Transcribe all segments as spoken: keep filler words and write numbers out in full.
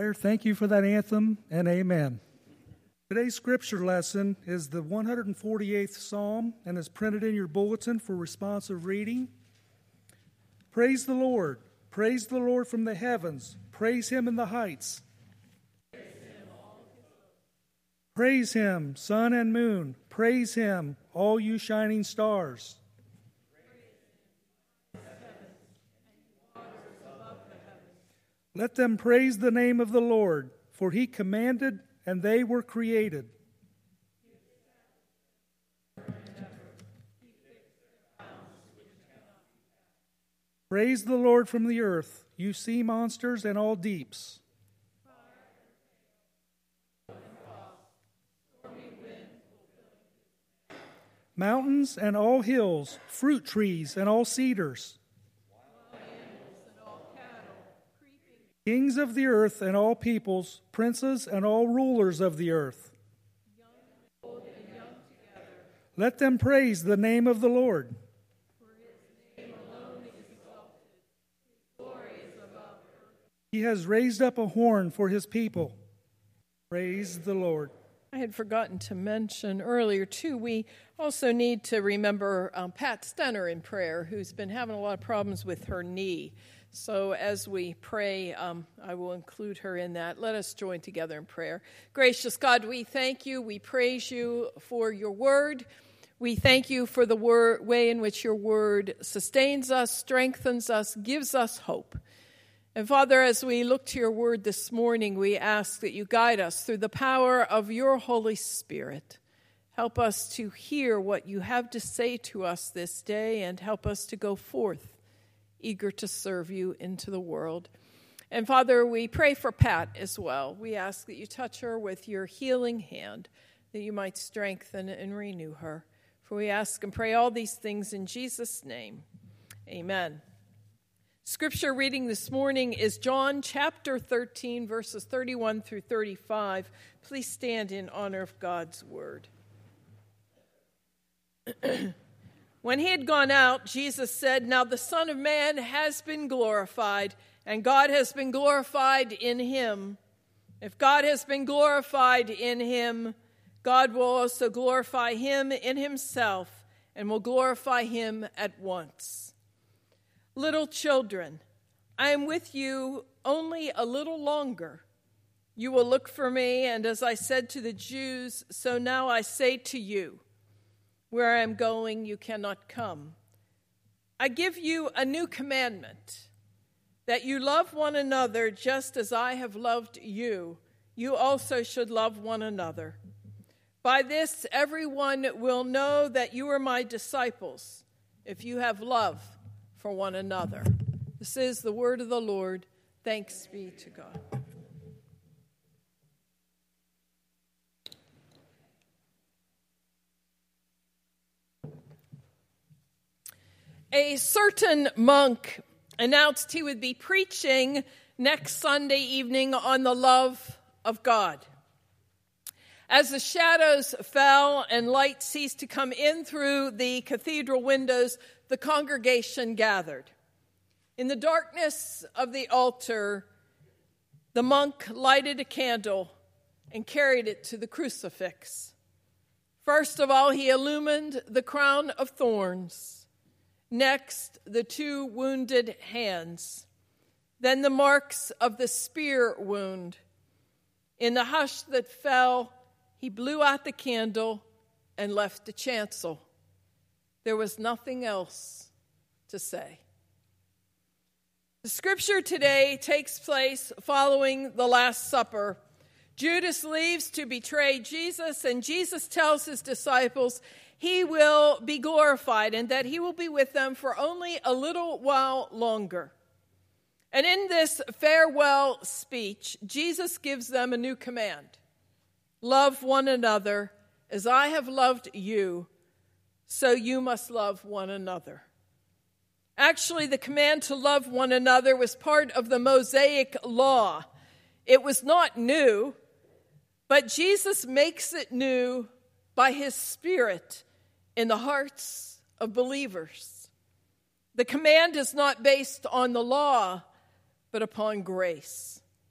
choir. Thank you for that anthem, and amen. Today's scripture lesson is the one hundred forty-eighth Psalm and is printed in your bulletin for responsive reading. Praise the Lord. Praise the Lord from the heavens. Praise him in the heights. Praise him, sun and moon. Praise him, all you shining stars. Let them praise the name of the Lord, for he commanded and they were created. Praise the Lord from the earth, you sea monsters and all deeps. Mountains and all hills, fruit trees and all cedars. Kings of the earth and all peoples, princes and all rulers of the earth. Young, old, and young together. Let them praise the name of the Lord. For his name alone is exalted. His glory is above earth. He has raised up a horn for his people. Praise the Lord. I had forgotten to mention earlier, too, we also need to remember um, Pat Stenner in prayer, who's been having a lot of problems with her knee. So as we pray, um, I will include her in that. Let us join together in prayer. Gracious God, we thank you. We praise you for your word. We thank you for the word, way in which your word sustains us, strengthens us, gives us hope. And Father, as we look to your word this morning, we ask that you guide us through the power of your Holy Spirit. Help us to hear what you have to say to us this day and help us to go forth eager to serve you into the world. And Father, we pray for Pat as well. We ask that you touch her with your healing hand, that you might strengthen and renew her. For we ask and pray all these things in Jesus' name. Amen. Scripture reading this morning is John chapter thirteen, verses thirty-one through thirty-five. Please stand in honor of God's word. When he had gone out, Jesus said, "Now the Son of Man has been glorified, and God has been glorified in him. If God has been glorified in him, God will also glorify him in himself, and will glorify him at once. Little children, I am with you only a little longer. You will look for me, and as I said to the Jews, so now I say to you, where I am going, you cannot come. I give you a new commandment, that you love one another just as I have loved you. You also should love one another. By this, everyone will know that you are my disciples, if you have love for one another." This is the word of the Lord. Thanks be to God. A certain monk announced he would be preaching next Sunday evening on the love of God. As the shadows fell and light ceased to come in through the cathedral windows, the congregation gathered. In the darkness of the altar, the monk lighted a candle and carried it to the crucifix. First of all, he illumined the crown of thorns. Next, the two wounded hands. Then the marks of the spear wound. In the hush that fell, he blew out the candle and left the chancel. There was nothing else to say. The scripture today takes place following the Last Supper. Judas leaves to betray Jesus, and Jesus tells his disciples he will be glorified and that he will be with them for only a little while longer. And in this farewell speech, Jesus gives them a new command. Love one another as I have loved you, so you must love one another. Actually, the command to love one another was part of the Mosaic law. It was not new, but Jesus makes it new by his Spirit in the hearts of believers. The command is not based on the law, but upon grace.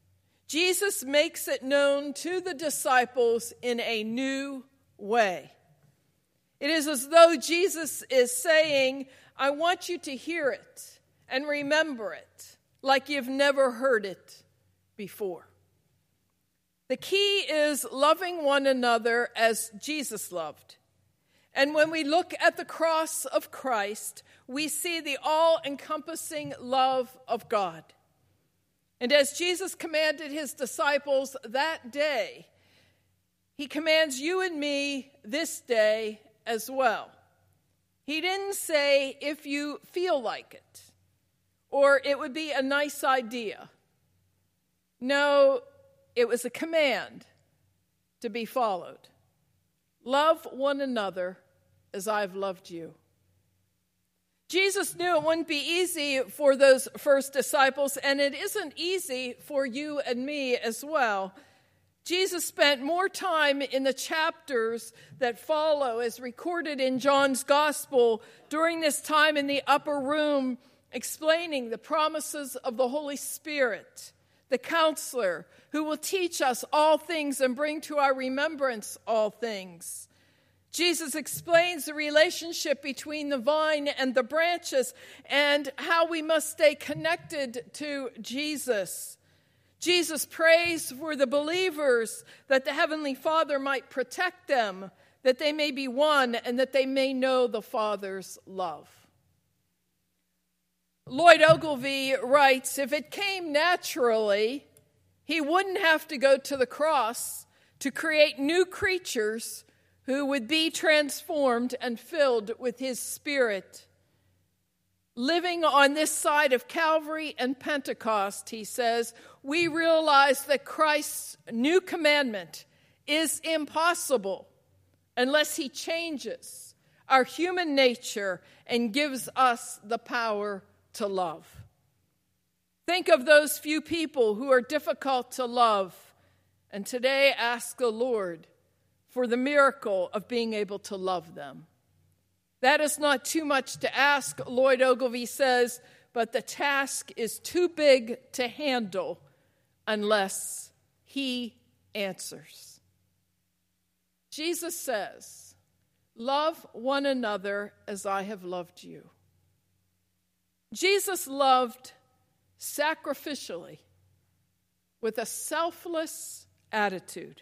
Jesus makes it known to the disciples in a new way. It is as though Jesus is saying, I want you to hear it and remember it like you've never heard it before. The key is loving one another as Jesus loved. And when we look at the cross of Christ, we see the all-encompassing love of God. And as Jesus commanded his disciples that day, he commands you and me this day as well. He didn't say, if you feel like it, or it would be a nice idea. No, it was a command to be followed. Love one another as I've loved you. Jesus knew it wouldn't be easy for those first disciples, and it isn't easy for you and me as well. Jesus spent more time in the chapters that follow, as recorded in John's Gospel, during this time in the upper room, explaining the promises of the Holy Spirit, the counselor, who will teach us all things and bring to our remembrance all things. Jesus explains the relationship between the vine and the branches and how we must stay connected to Jesus. Jesus prays for the believers that the Heavenly Father might protect them, that they may be one, and that they may know the Father's love. Lloyd Ogilvie writes, if it came naturally, he wouldn't have to go to the cross to create new creatures who would be transformed and filled with his Spirit. Living on this side of Calvary and Pentecost, he says, we realize that Christ's new commandment is impossible unless he changes our human nature and gives us the power to love. Think of those few people who are difficult to love, and today ask the Lord for the miracle of being able to love them. That is not too much to ask, Lloyd Ogilvie says, but the task is too big to handle unless he answers. Jesus says, love one another as I have loved you. Jesus loved sacrificially with a selfless attitude.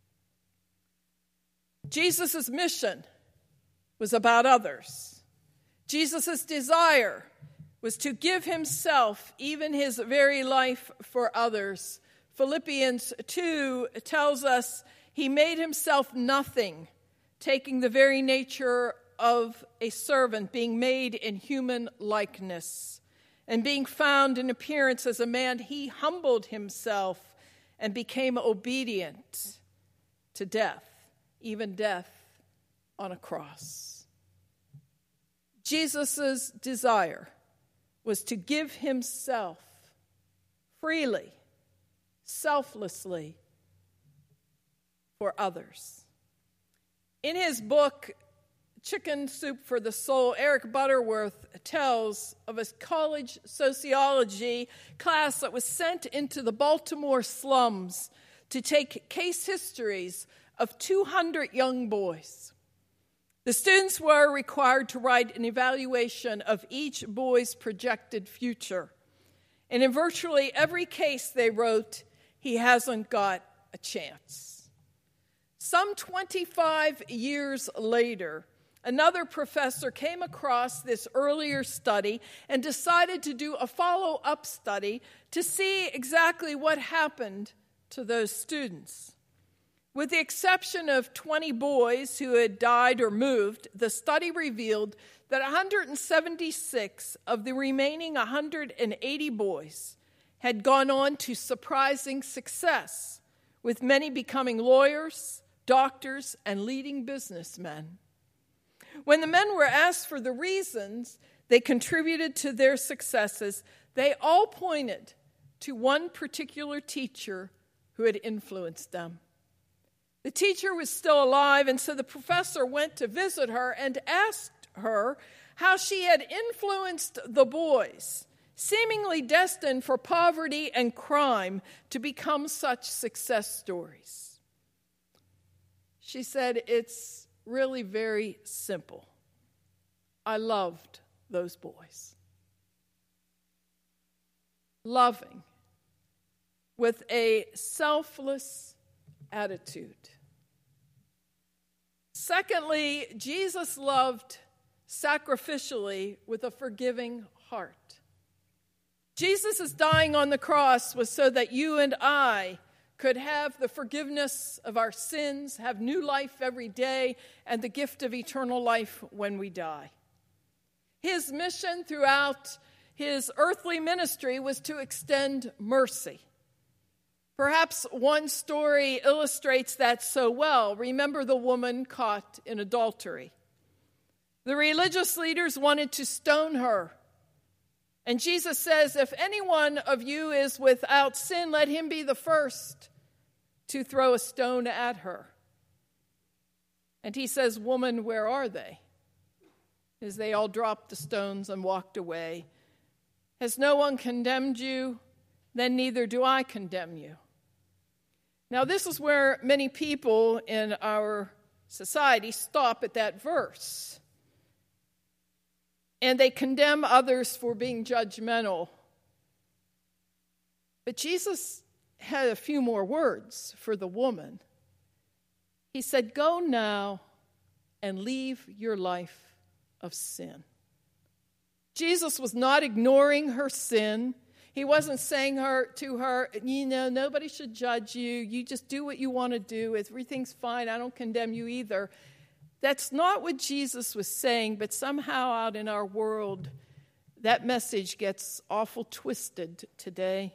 Jesus' mission was about others. Jesus' desire was to give himself, even his very life, for others. Philippians two tells us he made himself nothing, taking the very nature of a servant, being made in human likeness, and being found in appearance as a man, he humbled himself and became obedient to death, even death on a cross. Jesus' desire was to give himself freely, selflessly for others. In his book, Chicken Soup for the Soul, Eric Butterworth tells of a college sociology class that was sent into the Baltimore slums to take case histories of two hundred young boys. The students were required to write an evaluation of each boy's projected future. And in virtually every case they wrote, he hasn't got a chance. Some twenty-five years later, another professor came across this earlier study and decided to do a follow-up study to see exactly what happened to those students. With the exception of twenty boys who had died or moved, the study revealed that one hundred seventy-six of the remaining one hundred eighty boys had gone on to surprising success, with many becoming lawyers, doctors, and leading businessmen. When the men were asked for the reasons they contributed to their successes, they all pointed to one particular teacher who had influenced them. The teacher was still alive, and so the professor went to visit her and asked her how she had influenced the boys seemingly destined for poverty and crime, to become such success stories. She said, it's really very simple. I loved those boys. Loving with a selfless attitude. Secondly, Jesus loved sacrificially with a forgiving heart. Jesus' dying on the cross was so that you and I could have the forgiveness of our sins, have new life every day, and the gift of eternal life when we die. His mission throughout his earthly ministry was to extend mercy. Perhaps one story illustrates that so well. Remember the woman caught in adultery. The religious leaders wanted to stone her. And Jesus says, if any one of you is without sin, let him be the first to throw a stone at her. And he says, woman, where are they? As they all dropped the stones and walked away. Has no one condemned you? Then neither do I condemn you. Now, this is where many people in our society stop at that verse. And they condemn others for being judgmental. But Jesus had a few more words for the woman. He said, go now and leave your life of sin. Jesus was not ignoring her sin. He wasn't saying her to her, you know, nobody should judge you. You just do what you want to do. Everything's fine. I don't condemn you either. That's not what Jesus was saying, but somehow out in our world, that message gets awful twisted today.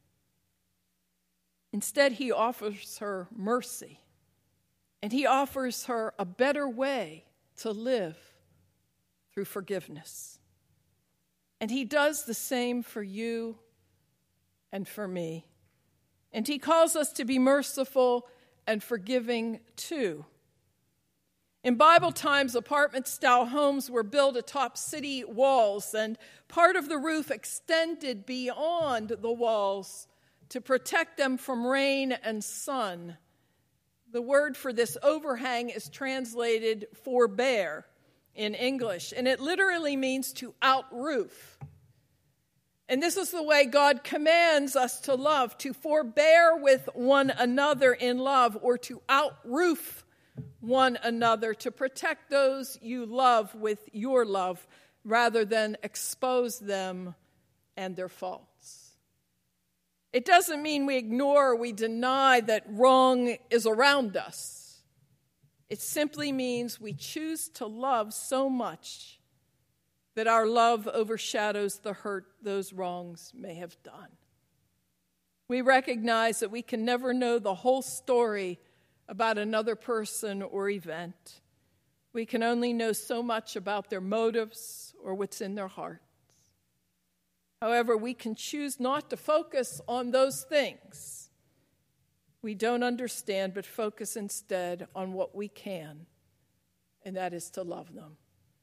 Instead, he offers her mercy, and he offers her a better way to live through forgiveness. And he does the same for you and for me. And he calls us to be merciful and forgiving too. In Bible times, apartment-style homes were built atop city walls, and part of the roof extended beyond the walls to protect them from rain and sun. The word for this overhang is translated forbear in English, and it literally means to outroof. And this is the way God commands us to love, to forbear with one another in love, or to outroof one another, to protect those you love with your love rather than expose them and their faults. It doesn't mean we ignore or we deny that wrong is around us. It simply means we choose to love so much that our love overshadows the hurt those wrongs may have done. We recognize that we can never know the whole story about another person or event. We can only know so much about their motives or what's in their hearts. However, we can choose not to focus on those things we don't understand, but focus instead on what we can, and that is to love them.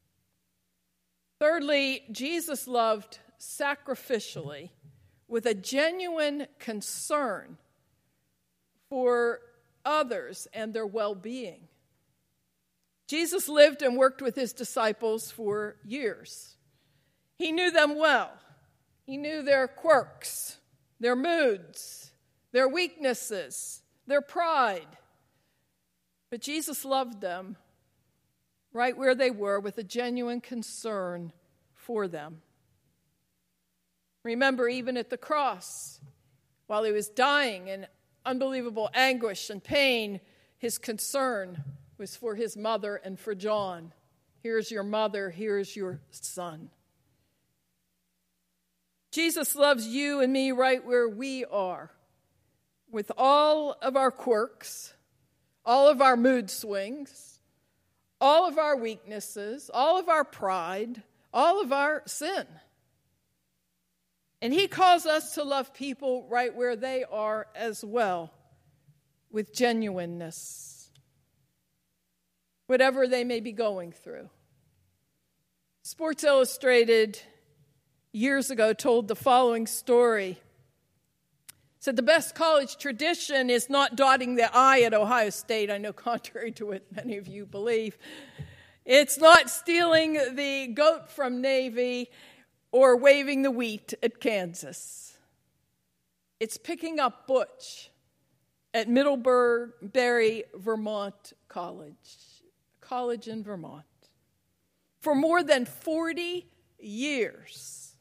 Thirdly, Jesus loved sacrificially with a genuine concern for others and their well-being. Jesus lived and worked with his disciples for years. He knew them well. He knew their quirks, their moods, their weaknesses, their pride. But Jesus loved them right where they were with a genuine concern for them. Remember, even at the cross, while he was dying in unbelievable anguish and pain, his concern was for his mother and for John. Here's your mother, here's your son. Jesus loves you and me right where we are, with all of our quirks, all of our mood swings, all of our weaknesses, all of our pride, all of our sin. And he calls us to love people right where they are as well, with genuineness, whatever they may be going through. Sports Illustrated years ago told the following story. Said the best college tradition is not dotting the I at Ohio State. I know contrary to what many of you believe. It's not stealing the goat from Navy or waving the wheat at Kansas. It's picking up Butch at Middlebury, Vermont College, college in Vermont. For more than forty years,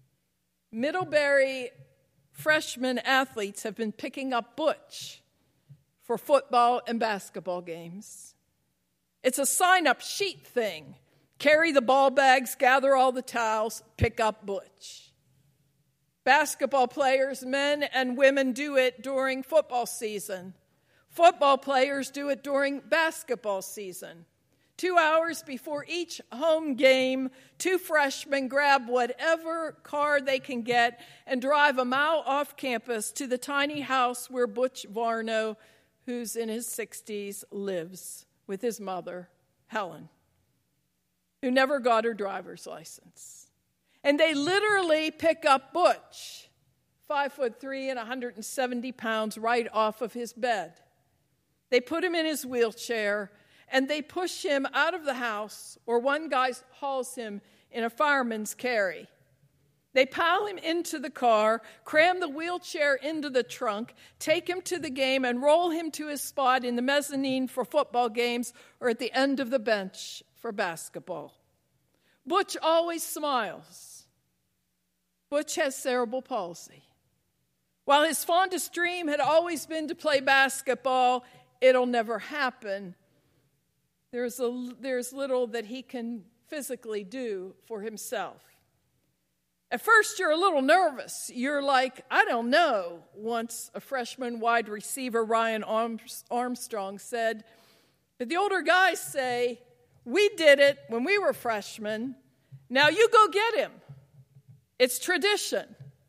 Middlebury freshman athletes have been picking up Butch for football and basketball games. It's a sign-up sheet thing. Carry the ball bags, gather all the towels, pick up Butch. Basketball players, men and women, do it during football season. Football players do it during basketball season. Two hours before each home game, two freshmen grab whatever car they can get and drive a mile off campus to the tiny house where Butch Varno, who's in his sixties, lives with his mother, Helen, who never got her driver's license. And they literally pick up Butch, five foot three and one hundred seventy pounds, right off of his bed. They put him in his wheelchair, and they push him out of the house, or one guy hauls him in a fireman's carry. They pile him into the car, cram the wheelchair into the trunk, take him to the game, and roll him to his spot in the mezzanine for football games or at the end of the bench for basketball. Butch always smiles. Butch has cerebral palsy. While his fondest dream had always been to play basketball, it'll never happen. There's, a, there's little that he can physically do for himself. At first, you're a little nervous. You're like, I don't know. Once a freshman wide receiver, Ryan Armstrong, said, but the older guys say, we did it when we were freshmen. Now you go get him. It's tradition.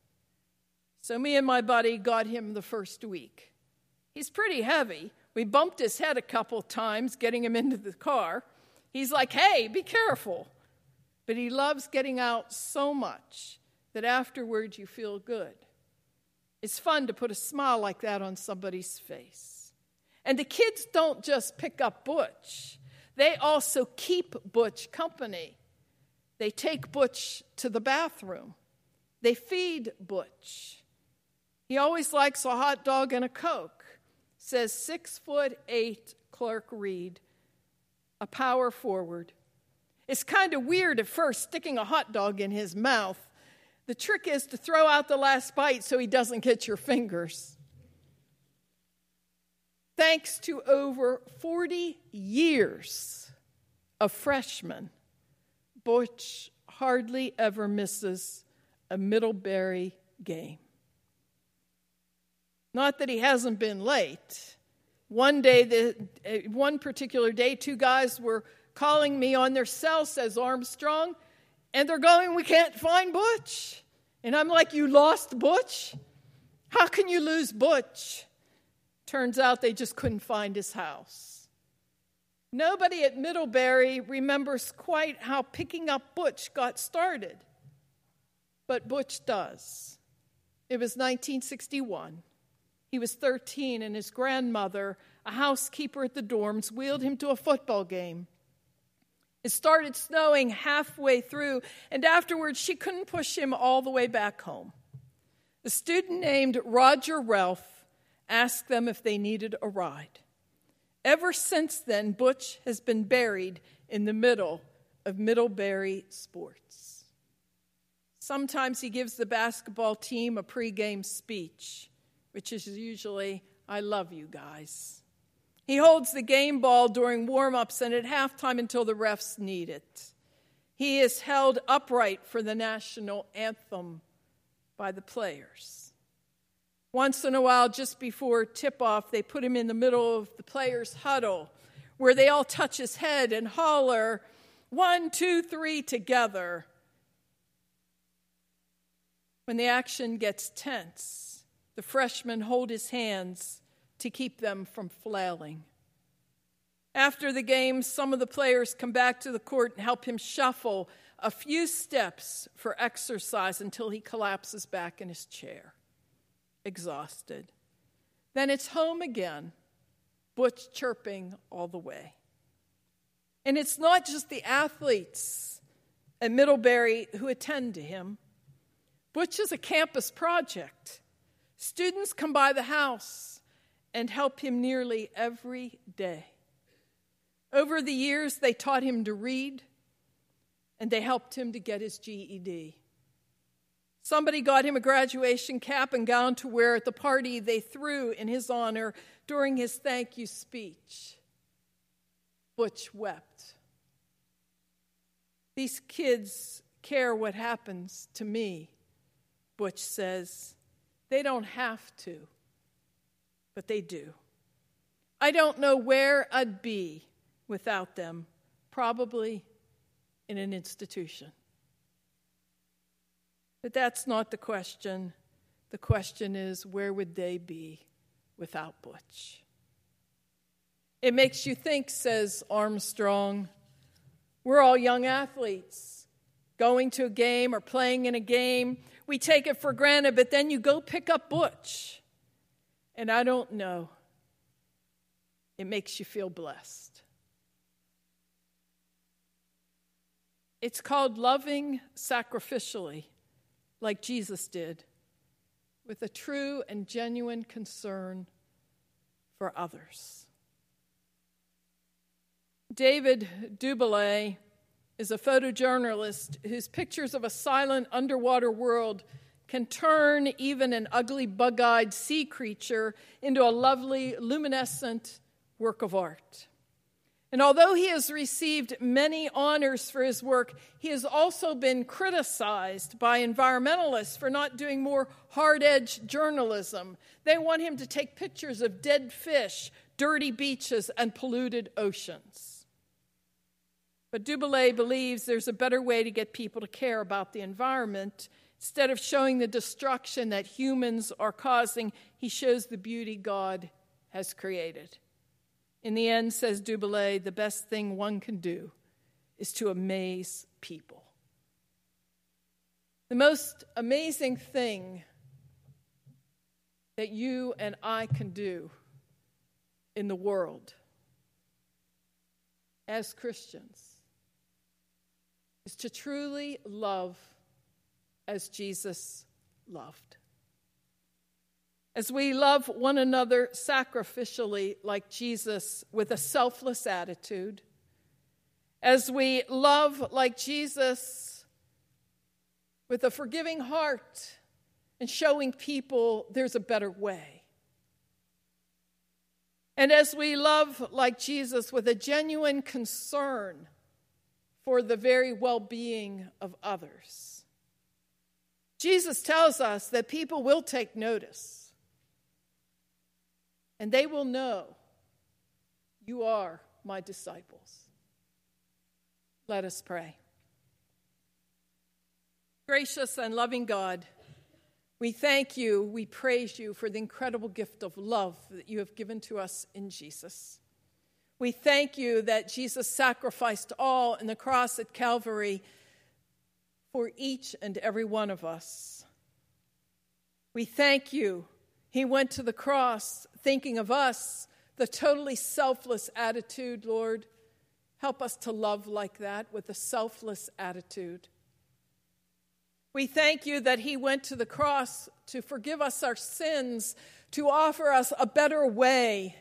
So me and my buddy got him the first week. He's pretty heavy. We bumped his head a couple times getting him into the car. He's like, hey, be careful. But he loves getting out so much that afterwards you feel good. It's fun to put a smile like that on somebody's face. And the kids don't just pick up Butch. They also keep Butch company. They take Butch to the bathroom. They feed Butch. He always likes a hot dog and a Coke. Says six foot eight Clark Reed, a power forward. It's kind of weird at first sticking a hot dog in his mouth. The trick is to throw out the last bite so he doesn't get your fingers. Thanks to over forty years of freshman, Butch hardly ever misses a Middlebury game. Not that he hasn't been late. One day, the, one particular day, two guys were calling me on their cell, says Armstrong, and they're going, we can't find Butch. And I'm like, you lost Butch? How can you lose Butch? Turns out they just couldn't find his house. Nobody at Middlebury remembers quite how picking up Butch got started. But Butch does. It was nineteen sixty-one. He was thirteen, and his grandmother, a housekeeper at the dorms, wheeled him to a football game. It started snowing halfway through, and afterwards she couldn't push him all the way back home. The student named Roger Ralph asked them if they needed a ride. Ever since then, Butch has been buried in the middle of Middlebury sports. Sometimes he gives the basketball team a pregame speech, which is usually, I love you guys. He holds the game ball during warm-ups and at halftime until the refs need it. He is held upright for the national anthem by the players. Once in a while, just before tip-off, they put him in the middle of the players' huddle, where they all touch his head and holler, one, two, three, together. When the action gets tense, the freshmen hold his hands to keep them from flailing. After the game, some of the players come back to the court and help him shuffle a few steps for exercise until he collapses back in his chair, exhausted. Then it's home again, Butch chirping all the way. And it's not just the athletes at Middlebury who attend to him. Butch is a campus project. Students come by the house and help him nearly every day. Over the years, they taught him to read, and they helped him to get his G E D. Somebody got him a graduation cap and gown to wear at the party they threw in his honor during his thank you speech. Butch wept. These kids care what happens to me, Butch says. They don't have to, but they do. I don't know where I'd be without them, probably in an institution. But that's not the question. The question is, where would they be without Butch? It makes you think, says Armstrong. We're all young athletes, going to a game or playing in a game. We take it for granted, but then you go pick up Butch. And I don't know. It makes you feel blessed. It's called loving sacrificially, like Jesus did, with a true and genuine concern for others. David Dubélé is a photojournalist whose pictures of a silent underwater world can turn even an ugly bug-eyed sea creature into a lovely luminescent work of art. And although he has received many honors for his work, he has also been criticized by environmentalists for not doing more hard-edged journalism. They want him to take pictures of dead fish, dirty beaches, and polluted oceans. But Dubélé believes there's a better way to get people to care about the environment. Instead of showing the destruction that humans are causing, he shows the beauty God has created. In the end, says Dubélé, the best thing one can do is to amaze people. The most amazing thing that you and I can do in the world as Christians is to truly love as Jesus loved. As we love one another sacrificially like Jesus with a selfless attitude, as we love like Jesus with a forgiving heart and showing people there's a better way, and as we love like Jesus with a genuine concern for the very well-being of others, Jesus tells us that people will take notice. And they will know you are my disciples. Let us pray. Gracious and loving God, we thank you, we praise you for the incredible gift of love that you have given to us in Jesus. We thank you that Jesus sacrificed all in the cross at Calvary for each and every one of us. We thank you. He went to the cross thinking of us, the totally selfless attitude, Lord. Help us to love like that with a selfless attitude. We thank you that he went to the cross to forgive us our sins, to offer us a better way.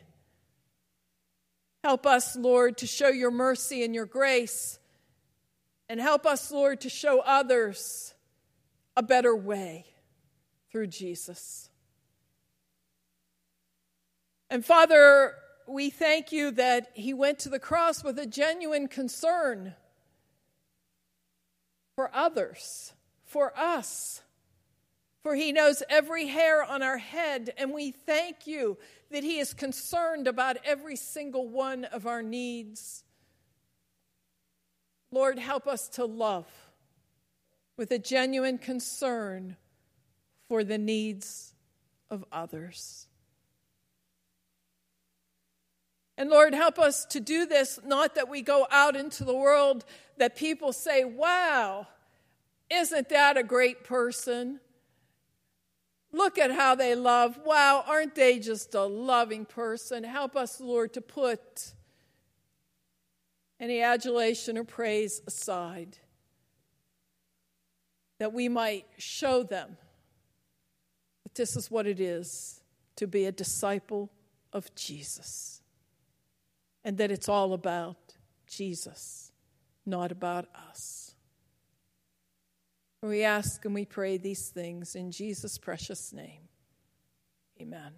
Help us, Lord, to show your mercy and your grace. And help us, Lord, to show others a better way through Jesus. And Father, we thank you that he went to the cross with a genuine concern for others, for us. For he knows every hair on our head, and we thank you that he is concerned about every single one of our needs. Lord, help us to love with a genuine concern for the needs of others. And Lord, help us to do this, not that we go out into the world that people say, wow, isn't that a great person? Look at how they love. Wow, aren't they just a loving person? Help us, Lord, to put any adulation or praise aside, that we might show them that this is what it is to be a disciple of Jesus, and that it's all about Jesus, not about us. We ask and we pray these things in Jesus' precious name. Amen.